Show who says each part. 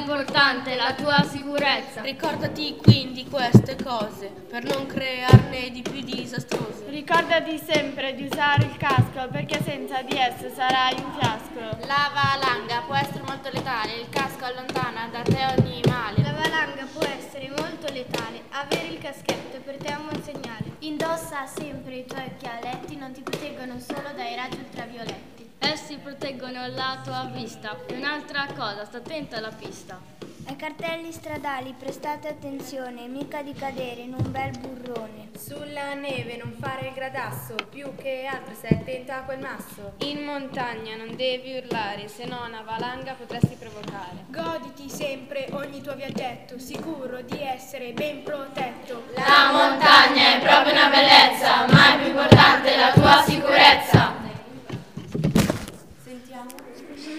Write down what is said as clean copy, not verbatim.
Speaker 1: importante la tua sicurezza.
Speaker 2: Ricordati quindi queste cose, per non crearne di più disastrose.
Speaker 3: Ricordati sempre di usare il casco, perché senza di esso sarai un fiasco.
Speaker 4: La valanga può essere molto letale, il casco allontana da te ogni male.
Speaker 5: La valanga può essere molto letale, avere il caschetto per te è un buon segnale.
Speaker 6: Indossa sempre i tuoi occhialetti, non ti proteggono solo dai raggi ultravioletti.
Speaker 1: Essi proteggono la tua vista. E un'altra cosa, sta attenta alla pista.
Speaker 7: Ai cartelli stradali prestate attenzione, mica di cadere in un bel burrone.
Speaker 8: Sulla neve non fare il gradasso, più che altro stai attenta a quel masso.
Speaker 4: In montagna non devi urlare, se no una valanga potresti provocare.
Speaker 9: Goditi sempre ogni tuo viaggetto, sicuro di essere ben protetto.
Speaker 1: La montagna è proprio una bellezza, ma è più importante la tua sicurezza.
Speaker 8: Sentiamo.